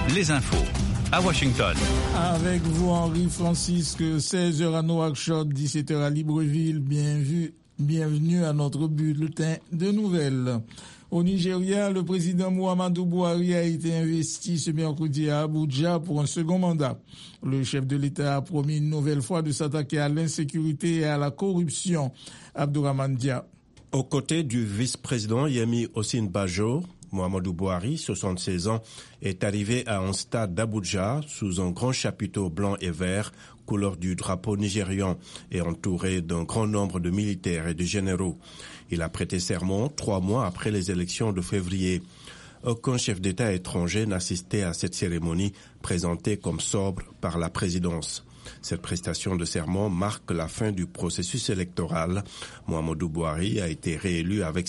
les infos à Washington. Avec vous, Henri Francisque, 16h à Nouakchott, 17h à Libreville. Bienvenue à notre bulletin de nouvelles. Au Nigeria, le président Muhammadu Buhari a été investi ce mercredi à Abuja pour un second mandat. Le chef de l'État a promis une nouvelle fois de s'attaquer à l'insécurité et à la corruption. Abdourahmane Dia. Aux côtés du vice-président Yemi Osinbajo, Muhammadu Buhari, 76 ans, est arrivé à un stade d'Abuja sous un grand chapiteau blanc et vert, couleur du drapeau nigérian, et entouré d'un grand nombre de militaires et de généraux. Il a prêté serment 3 mois après les élections de février. Aucun chef d'État étranger n'assistait à cette cérémonie présentée comme sobre par la présidence. Cette prestation de serment marque la fin du processus électoral. Muhammadu Buhari a été réélu avec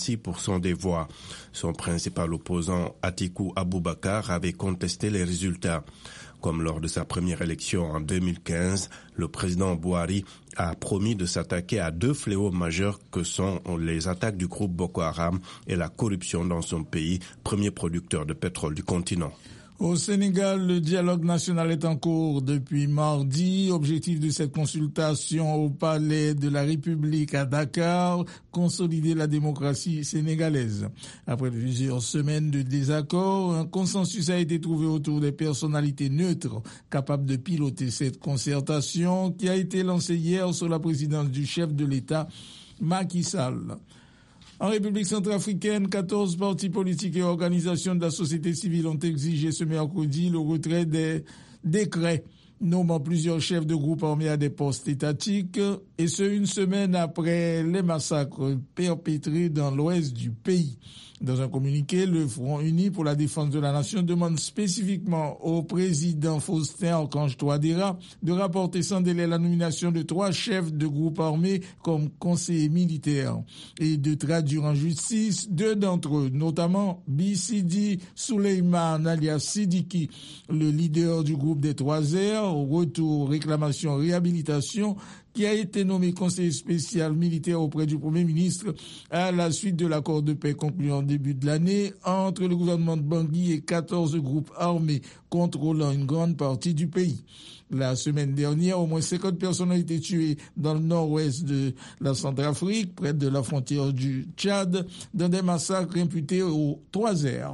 56% des voix. Son principal opposant, Atiku Abubakar, avait contesté les résultats. Comme lors de sa première élection en 2015, le président Buhari a promis de s'attaquer à 2 fléaux majeurs que sont les attaques du groupe Boko Haram et la corruption dans son pays, premier producteur de pétrole du continent. Au Sénégal, le dialogue national est en cours depuis mardi. Objectif de cette consultation au Palais de la République à Dakar, consolider la démocratie sénégalaise. Après plusieurs semaines de désaccords, un consensus a été trouvé autour des personnalités neutres capables de piloter cette concertation qui a été lancée hier sous la présidence du chef de l'État, Macky Sall. En République centrafricaine, 14 partis politiques et organisations de la société civile ont exigé ce mercredi le retrait des décrets nommant plusieurs chefs de groupes armés à des postes étatiques, et ce, une semaine après les massacres perpétrés dans l'ouest du pays. Dans un communiqué, le Front uni pour la défense de la nation demande spécifiquement au président Faustin Archange Touadéra de rapporter sans délai la nomination de 3 chefs de groupes armés comme conseillers militaires et de traduire en justice 2 d'entre eux, notamment Bissidi Suleiman alias Sidiki, le leader du groupe des 3 R, retour, réclamation, réhabilitation, qui a été nommé conseiller spécial militaire auprès du Premier ministre à la suite de l'accord de paix conclu en début de l'année entre le gouvernement de Bangui et 14 groupes armés contrôlant une grande partie du pays. La semaine dernière, au moins 50 personnes ont été tuées dans le nord-ouest de la Centrafrique, près de la frontière du Tchad, dans des massacres imputés aux 3 R.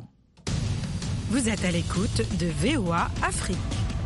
Vous êtes à l'écoute de VOA Afrique.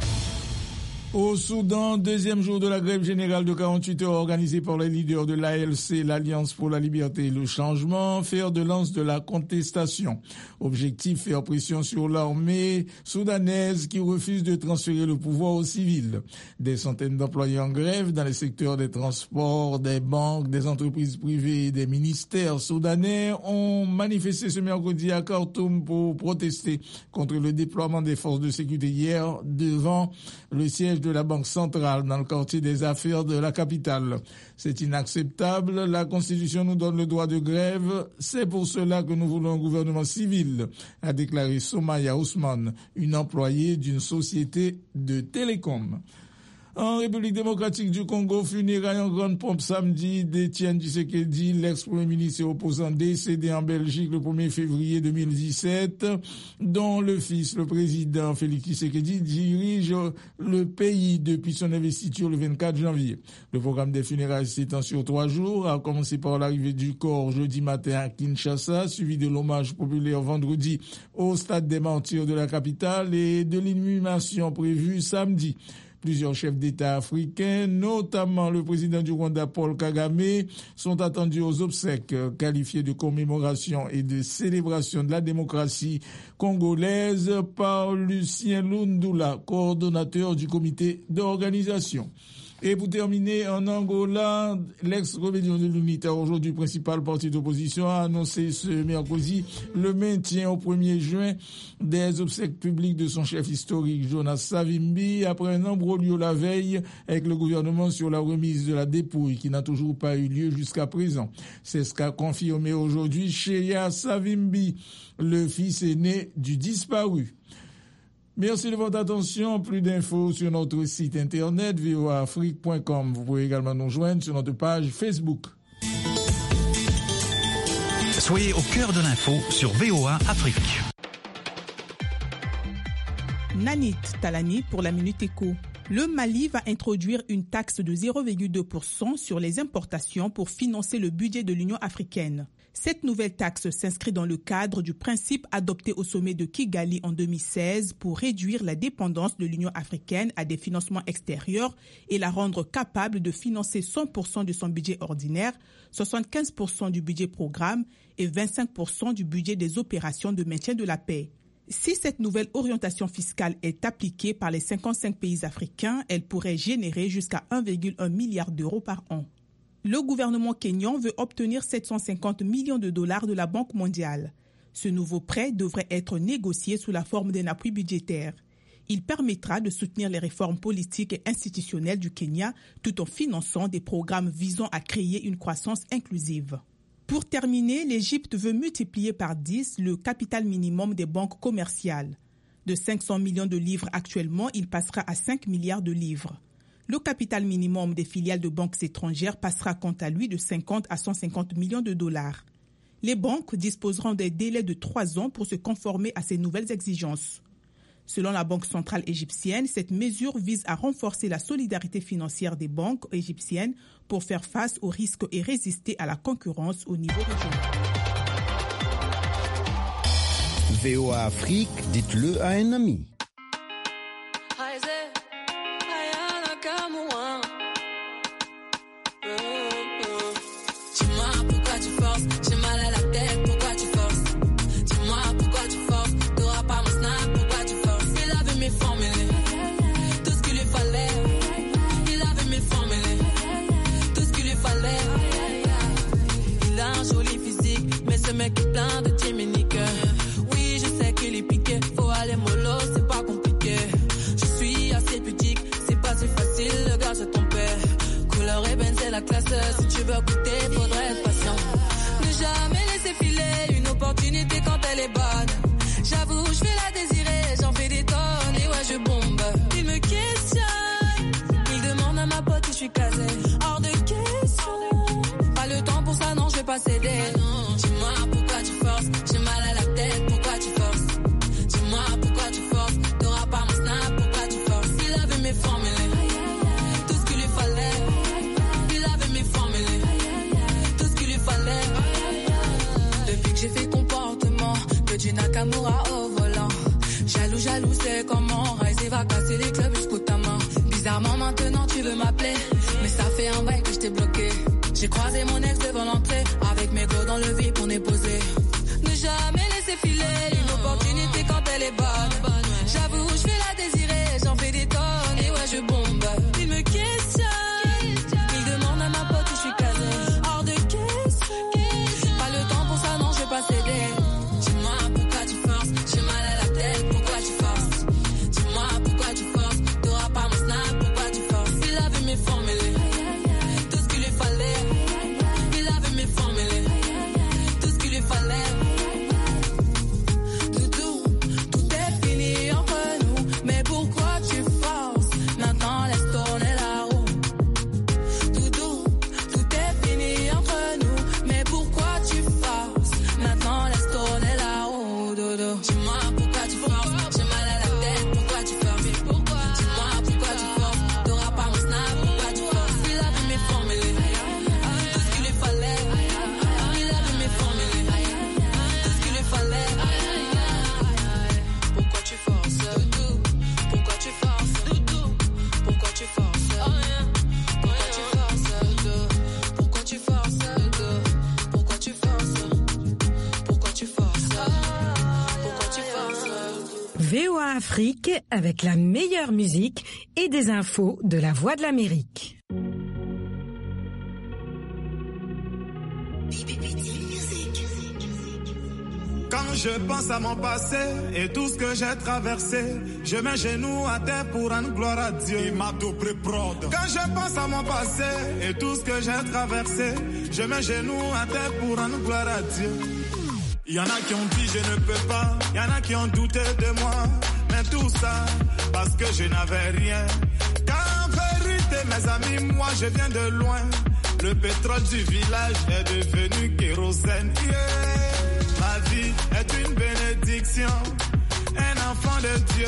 Au Soudan, 2e jour de la grève générale de 48 heures organisée par les leaders de l'ALC, l'Alliance pour la liberté et le changement, fer de lance de la contestation. Objectif, faire pression sur l'armée soudanaise qui refuse de transférer le pouvoir aux civils. Des centaines d'employés en grève dans les secteurs des transports, des banques, des entreprises privées et des ministères soudanais ont manifesté ce mercredi à Khartoum pour protester contre le déploiement des forces de sécurité hier devant le siège de la Banque centrale dans le quartier des affaires de la capitale. C'est inacceptable. La Constitution nous donne le droit de grève. C'est pour cela que nous voulons un gouvernement civil, a déclaré Somaya Ousmane, une employée d'une société de télécom. En République démocratique du Congo, funérailles en grande pompe samedi d'Étienne Tshisekedi, l'ex-premier ministre et opposant décédé en Belgique le 1er février 2017, dont le fils, le président Félix Tshisekedi, dirige le pays depuis son investiture le 24 janvier. Le programme des funérailles s'étend sur 3 jours, a commencé par l'arrivée du corps jeudi matin à Kinshasa, suivi de l'hommage populaire vendredi au stade des Martyrs de la capitale et de l'inhumation prévue samedi. Plusieurs chefs d'État africains, notamment le président du Rwanda Paul Kagame, sont attendus aux obsèques qualifiées de commémoration et de célébration de la démocratie congolaise par Lucien Lundula, coordonnateur du comité d'organisation. Et pour terminer, en Angola, l'ex-rébellion de l'UNITA, aujourd'hui principal parti d'opposition, a annoncé ce mercredi le maintien au 1er juin des obsèques publiques de son chef historique, Jonas Savimbi, après un imbroglio la veille avec le gouvernement sur la remise de la dépouille qui n'a toujours pas eu lieu jusqu'à présent. C'est ce qu'a confirmé aujourd'hui Cheya Savimbi, le fils aîné du disparu. Merci de votre attention. Plus d'infos sur notre site internet voaafrique.com. Vous pouvez également nous joindre sur notre page Facebook. Soyez au cœur de l'info sur VOA Afrique. Nanit Talani pour la Minute Éco. Le Mali va introduire une taxe de 0,2% sur les importations pour financer le budget de l'Union africaine. Cette nouvelle taxe s'inscrit dans le cadre du principe adopté au sommet de Kigali en 2016 pour réduire la dépendance de l'Union africaine à des financements extérieurs et la rendre capable de financer 100% de son budget ordinaire, 75% du budget programme et 25% du budget des opérations de maintien de la paix. Si cette nouvelle orientation fiscale est appliquée par les 55 pays africains, elle pourrait générer jusqu'à 1,1 milliard d'euros par an. Le gouvernement kényan veut obtenir 750 millions de dollars de la Banque mondiale. Ce nouveau prêt devrait être négocié sous la forme d'un appui budgétaire. Il permettra de soutenir les réformes politiques et institutionnelles du Kenya tout en finançant des programmes visant à créer une croissance inclusive. Pour terminer, l'Égypte veut multiplier par 10 le capital minimum des banques commerciales. De 500 millions de livres actuellement, il passera à 5 milliards de livres. Le capital minimum des filiales de banques étrangères passera quant à lui de 50 à 150 millions de dollars. Les banques disposeront des délais de 3 ans pour se conformer à ces nouvelles exigences. Selon la Banque centrale égyptienne, cette mesure vise à renforcer la solidarité financière des banques égyptiennes pour faire face aux risques et résister à la concurrence au niveau régional. VOA Afrique, dites-le à un ami. Ce mec est plein de timinique. Oui, je sais qu'il est piqué. Faut aller mollo, c'est pas compliqué. Je suis assez pudique, c'est pas si facile. Le gars, c'est ton père. Couleur ébène, c'est la classe. Si tu veux goûter, faudrait être patient. Ne jamais laisser filer une opportunité quand elle est bonne. J'avoue, je vais la désirer. J'en fais des tonnes et ouais, je bombe. Il me questionne. Il demande à ma pote si je suis casé. Hors de question. Pas le temps pour ça, non, je vais pas céder. Dis-moi pourquoi tu forces, j'ai mal à la tête, pourquoi tu forces. Dis-moi pourquoi tu forces, t'auras pas mon snap, pourquoi tu forces. Il avait mes formules, tout ce qu'il lui fallait. Il avait mes formules, tout ce qu'il lui fallait. Depuis que j'ai fait comportement, que du Nakamura au volant. Jaloux, c'est comment Rise va casser les clubs jusqu'au ta main. Bizarrement maintenant tu veux m'appeler, mais ça fait un bail que je t'ai bloqué. J'ai croisé mon ex devant l'entrée, avec mes gros dans le VIP, on est posé. Ne jamais laisser filer une opportunité quand elle est bonne. J'avoue, je vais la désirer, j'en fais des tonnes et ouais, je bombe. Il me questionne, il demande à ma pote où je suis casé. Hors de question, pas le temps pour ça, non, je vais pas céder. Dis-moi pourquoi tu forces, j'ai mal à la tête, pourquoi tu forces. Dis-moi pourquoi tu forces, t'auras pas mon snap, pourquoi tu forces. Il avait mes formules. VOA Afrique avec la meilleure musique et des infos de la Voix de l'Amérique. Quand je pense à mon passé et tout ce que j'ai traversé, je mets genoux à terre pour rendre gloire à Dieu. Quand je pense à mon passé et tout ce que j'ai traversé, je mets genoux à terre pour rendre gloire à Dieu. Il y en a qui ont dit je ne peux pas, il y en a qui ont douté de moi, mais tout ça parce que je n'avais rien. Car en vérité mes amis, moi je viens de loin. Le pétrole du village est devenu kérosène. Yeah. Ma vie est une bénédiction, un enfant de Dieu.